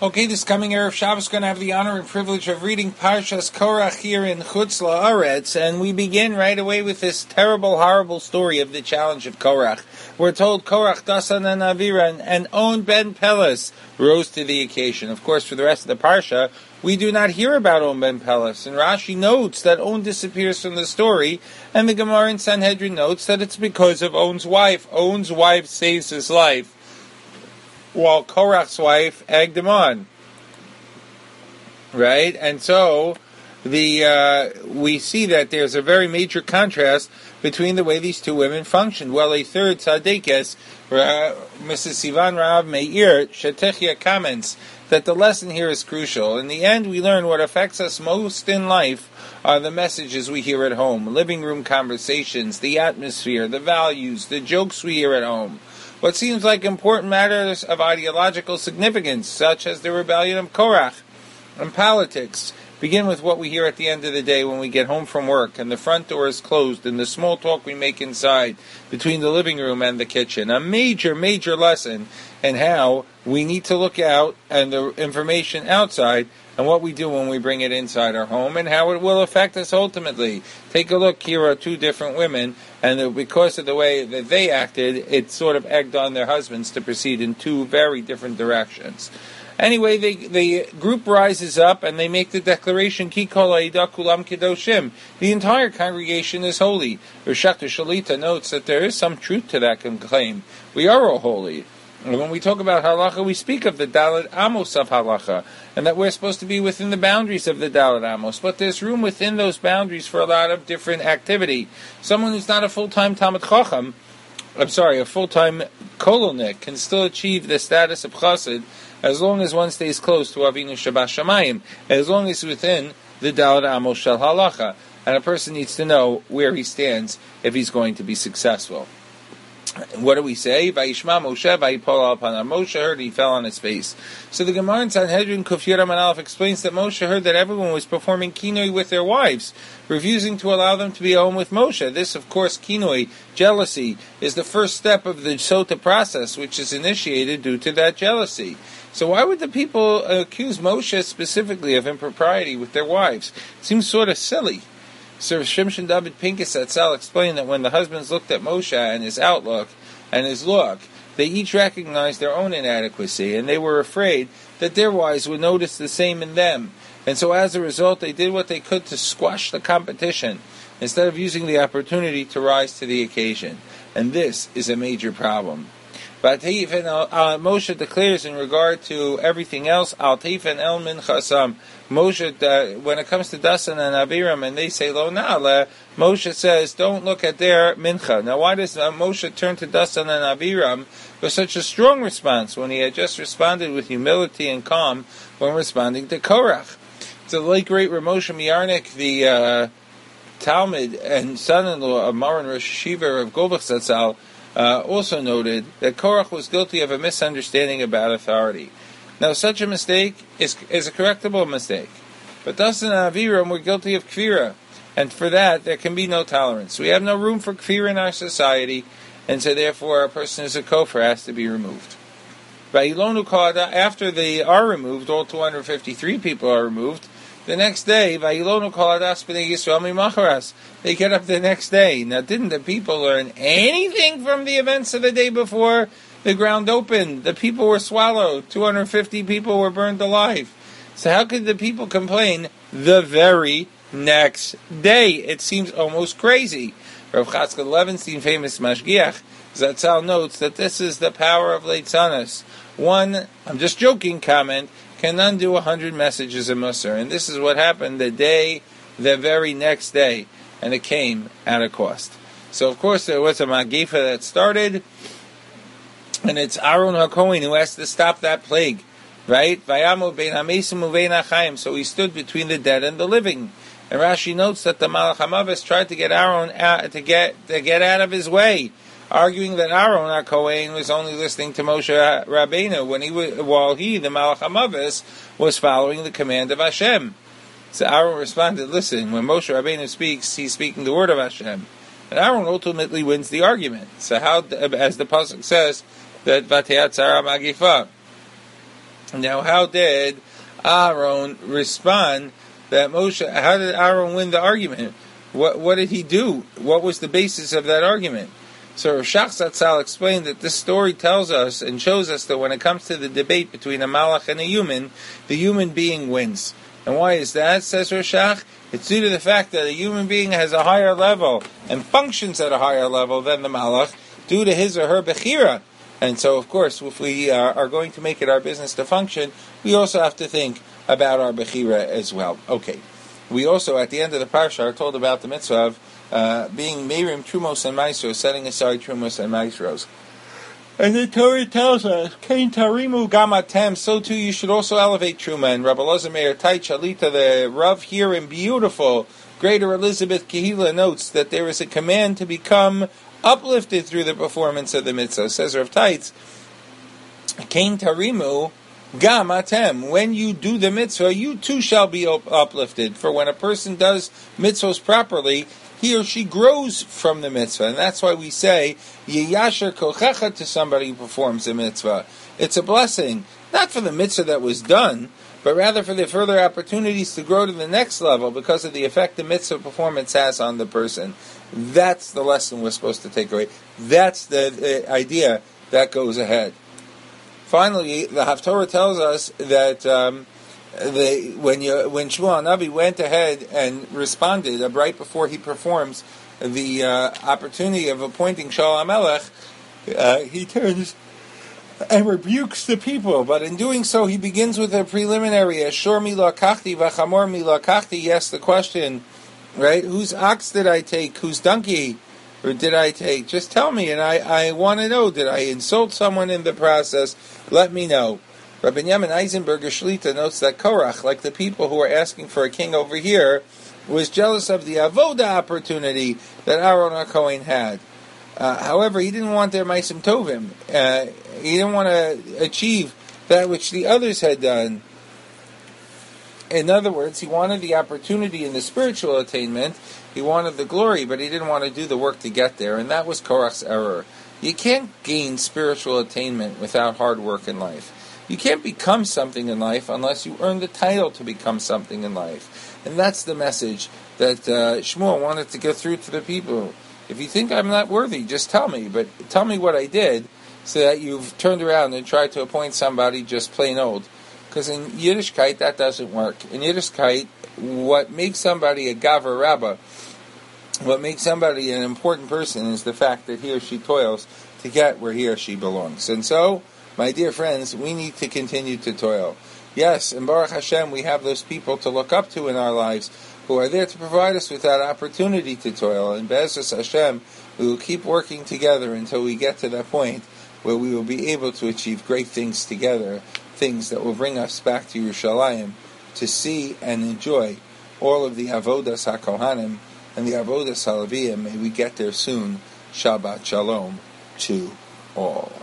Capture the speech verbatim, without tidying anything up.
Okay, this coming Erev Shabbos is going to have the honor and privilege of reading Parshas Korach here in Chutz La'aretz, and we begin right away with this terrible, horrible story of the challenge of Korach. We're told Korach, Dasan, and Aviran, and On ben Pelas rose to the occasion. Of course, for the rest of the Parsha, we do not hear about On ben Pelas, and Rashi notes that On disappears from the story, and the Gemara in Sanhedrin notes that it's because of On's wife. On's wife saves his life, while Korach's wife egged him on, right? And so the uh, we see that there's a very major contrast between the way these two women functioned. Well, a third tzadikes, uh, Missus Sivan Rav Meir Shetechia, comments that the lesson here is crucial. In the end, we learn what affects us most in life are the messages we hear at home, living room conversations, the atmosphere, the values, the jokes we hear at home. What seems like important matters of ideological significance, such as the rebellion of Korach, and politics, begin with what we hear at the end of the day when we get home from work and the front door is closed and the small talk we make inside between the living room and the kitchen. A major, major lesson in how we need to look out and the information outside and what we do when we bring it inside our home and how it will affect us ultimately. Take a look, here are two different women, and because of the way that they acted, it sort of egged on their husbands to proceed in two very different directions. Anyway, they, the group rises up and they make the declaration, Ki kol ha'ida kulam kedoshim. The entire congregation is holy. Rishach Shalita notes that there is some truth to that claim. We are all holy. And when we talk about halacha, we speak of the Dalet Amos of halacha, and that we're supposed to be within the boundaries of the Dalet Amos. But there's room within those boundaries for a lot of different activity. Someone who's not a full-time Talmid Chacham, I'm sorry, a full-time kololnik, can still achieve the status of chassid as long as one stays close to Avinu Shabbos Shamayim, as long as within the Dalet Amos shel halacha. And a person needs to know where he stands if he's going to be successful. What do we say? Vayishma Moshe, Vayipol al Panav. Moshe heard, he fell on his face. So the Gemara in Sanhedrin Kuf Yud Amud Aleph explains that Moshe heard that everyone was performing kinoi with their wives, refusing to allow them to be home with Moshe. This, of course, kinoi, jealousy, is the first step of the sota process, which is initiated due to that jealousy. So why would the people accuse Moshe specifically of impropriety with their wives? It seems sort of silly. Sir Shimshon David Pincus Atzal explained that when the husbands looked at Moshe and his outlook and his look, they each recognized their own inadequacy, and they were afraid that their wives would notice the same in them. And so as a result, they did what they could to squash the competition, instead of using the opportunity to rise to the occasion. And this is a major problem. But uh, Moshe declares in regard to everything else, Al Teifen El Min Chasam. Moshe, uh, when it comes to Dasan and Abiram, and they say Lo Na'ale, Moshe says, don't look at their mincha. Now, why does uh, Moshe turn to Dasan and Abiram with such a strong response when he had just responded with humility and calm when responding to Korach? It's the late great Ramosha Miyarnik, the uh, Talmud and son-in-law of Maran Rosh Hashiva of Govach Zatzal, Uh, also noted that Korach was guilty of a misunderstanding about authority. Now, such a mistake is, is a correctable mistake. But Dasan and Aviram were guilty of kfira, and for that there can be no tolerance. We have no room for kfira in our society, and so therefore a person who's a kofar has to be removed. After they are removed, all two hundred fifty-three people are removed. The next day, Vayilonu kol hadas b'nei Yisrael mimacharas. They get up the next day. Now, didn't the people learn anything from the events of the day before? The ground opened. The people were swallowed. two hundred fifty people were burned alive. So how could the people complain the very next day? It seems almost crazy. Rav Chatzkel Levenstein, famous mashgiach, Zatzal notes that this is the power of Leitzanos. One, I'm just joking, comment, can undo a hundred messages of Musar. And this is what happened the day, the very next day. And it came at a cost. So, of course, there was a Magifa that started. And it's Aaron HaKohen who has to stop that plague. Right? Vayamu bein hamesim uvein hachayim. So he stood between the dead and the living. And Rashi notes that the Malach HaMavis tried to get Aaron out, to get to get out of his way, arguing that Aaron HaKohen was only listening to Moshe Rabbeinu when he was, while he, the Malach HaMavis, was following the command of Hashem. So Aaron responded, listen, when Moshe Rabbeinu speaks, he's speaking the word of Hashem. And Aaron ultimately wins the argument. So how, as the pasuk says, that Vatei Tzara Magifa. Now, how did Aaron respond that Moshe, how did Aaron win the argument? What what did he do? What was the basis of that argument? So Rav Shach Zatzal explained that this story tells us and shows us that when it comes to the debate between a malach and a human, the human being wins. And why is that, says Rav Shach? It's due to the fact that a human being has a higher level and functions at a higher level than the malach due to his or her bechira. And so, of course, if we uh, are going to make it our business to function, we also have to think about our bechira as well. Okay. We also, at the end of the parsha, are told about the mitzvah of uh, being meirim trumos and maisros, setting aside trumos and maisros. And the Torah tells us, Kain tarimu gamatem, so too you should also elevate truma. And Rabbi Elazar Meir Tai Chalita, the Rav here in beautiful Greater Elizabeth Kehila, notes that there is a command to become uplifted through the performance of the mitzvah. Says Rav Taitz, Kain tarimu gamatem, when you do the mitzvah, you too shall be uplifted. For when a person does mitzvahs properly, he or she grows from the mitzvah. And that's why we say, Yiyasher kochecha, to somebody who performs the mitzvah. It's a blessing, not for the mitzvah that was done, but rather for the further opportunities to grow to the next level because of the effect the mitzvah performance has on the person. That's the lesson we're supposed to take away. That's the, the idea that goes ahead. Finally, the Haftorah tells us that um, the, when you, when Shmuel Navi went ahead and responded uh, right before he performs the uh, opportunity of appointing Shaul HaMelech, uh, he turns and rebukes the people. But in doing so, he begins with a preliminary, Ashur mi lakachti v'chamor mi lakachti. He asks the question, right? Whose ox did I take? Whose donkey or did I take? Just tell me, and I, I want to know, did I insult someone in the process? Let me know. Rabbi Yamin Eisenberger Shlita notes that Korach, like the people who are asking for a king over here, was jealous of the avoda opportunity that Aaron HaKohen had. Uh, however, he didn't want their Maisim Tovim. Uh, he didn't want to achieve that which the others had done. In other words, he wanted the opportunity in the spiritual attainment, he wanted the glory, but he didn't want to do the work to get there, and that was Korach's error. You can't gain spiritual attainment without hard work in life. You can't become something in life unless you earn the title to become something in life. And that's the message that uh, Shmuel wanted to get through to the people. If you think I'm not worthy, just tell me, but tell me what I did so that you've turned around and tried to appoint somebody just plain old. Because in Yiddishkeit, that doesn't work. In Yiddishkeit, what makes somebody a Gaver Rabbah, what makes somebody an important person is the fact that he or she toils to get where he or she belongs. And so, my dear friends, we need to continue to toil. Yes, in Baruch Hashem, we have those people to look up to in our lives who are there to provide us with that opportunity to toil. And Be'ezus Hashem, we will keep working together until we get to that point where we will be able to achieve great things together, things that will bring us back to Yerushalayim to see and enjoy all of the Avodas HaKohanim and the Avodas HaLeviyim. May we get there soon. Shabbat Shalom to all.